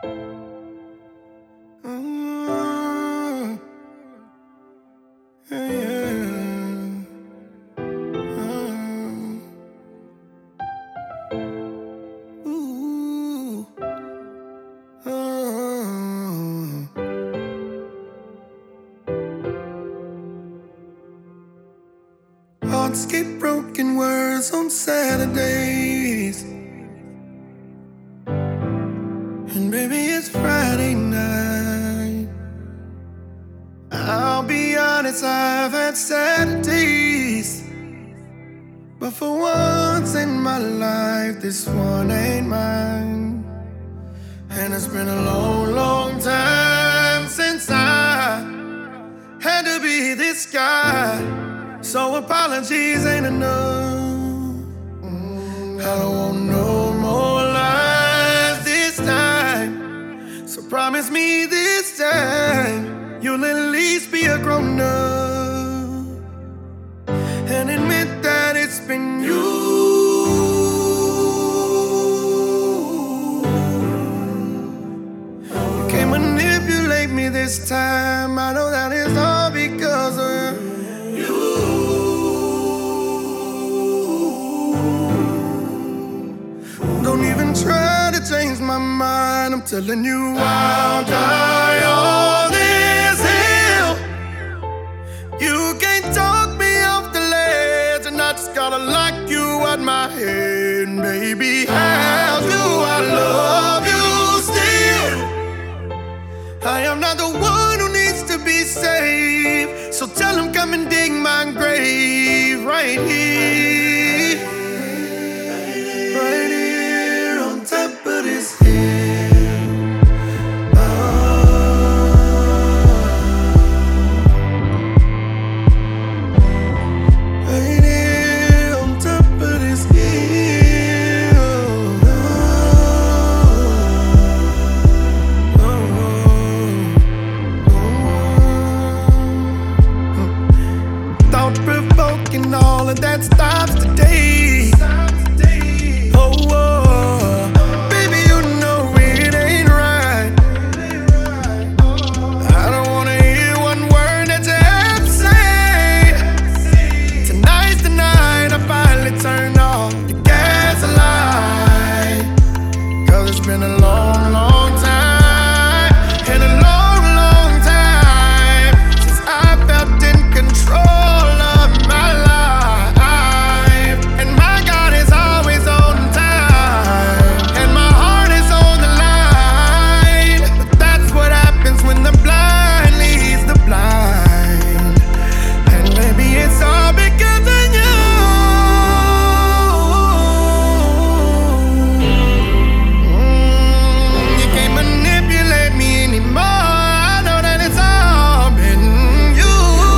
Mm, yeah. Ooh, uh. Hearts get broken, words on Saturdays, and baby, it's Friday night. I'll be honest, I've had Saturdays, but for once in my life, this one ain't mine. And it's been a long, long time since I had to be this guy. So apologies ain't enough. I don't want no more lies this time. So promise me this time you'll at least be a grown up and admit that it's been you. You can't manipulate me this time. I know that it's all because of you. Don't even try to change my mind. I'm telling you, I'll die on this hill. You can't talk me off the ledge, and I just gotta lock you out my head. Baby, how do I love you still? I am not the one who needs to be saved. So tell him come and dig my grave right here. Right here on top of this hill. Right here on top of this hill. Thought provoking, all of that stops today. Baby, you know it ain't right. I don't wanna hear one word that you have to say. Tonight's the night I finally turn off the gaslight. 'Cause it's been a long, long time, and a long, long time since I felt in control of my life. And my God is always on time, and my heart is on the line. But that's what happens when the blind leads the blind. And maybe it's all because of you. You can't manipulate me anymore. I know that it's all been you.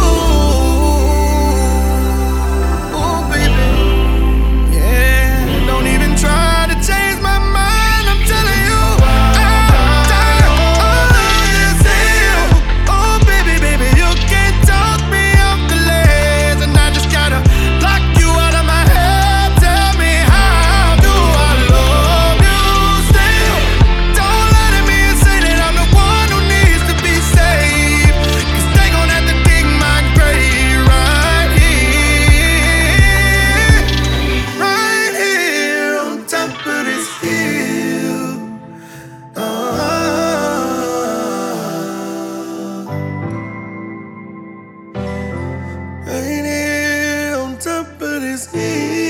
Oh, baby. Yeah, don't even try to change my mind. I'm telling you, I'm tired of this hill. Oh, baby, baby, you can't talk me off the ledge, and I just gotta lock you out of my head. Tell me, how do I love you still? Don't lie to me and say that I'm the one who needs to be saved, 'cause they gon' have to dig my grave right here. Right here on top of this hill. Right here on top of this hill.